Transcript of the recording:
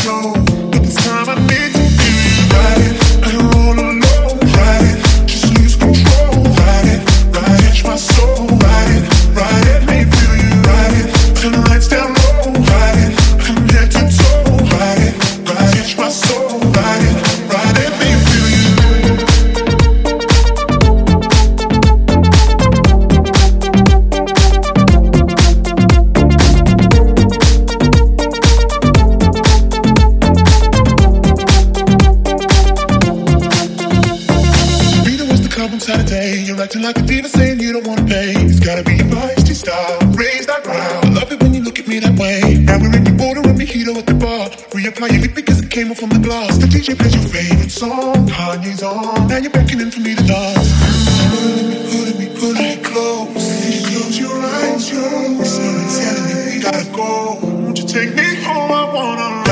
slow. But this time I need to feel you. Ride it, and all alone. Ride it, just lose control. Ride it, catch my soul. Ride it, let me feel you. Ride it, turn the lights down low. Ride it, from head to toe. Ride it, catch my soul. Ride it, let me feel you. Saturday, you're acting like a diva, saying you don't wanna pay. It's gotta be your feisty style, raise that ground. I love it when you look at me that way. Now we're in your border and mojito at the bar. Reapply your lip because it came off from the glass. The DJ plays your favorite song, Kanye's on. Now you're beckoning for me to dance. Pulling me close. Close your eyes, you're so insanity. We gotta go. Won't you take me home? I wanna.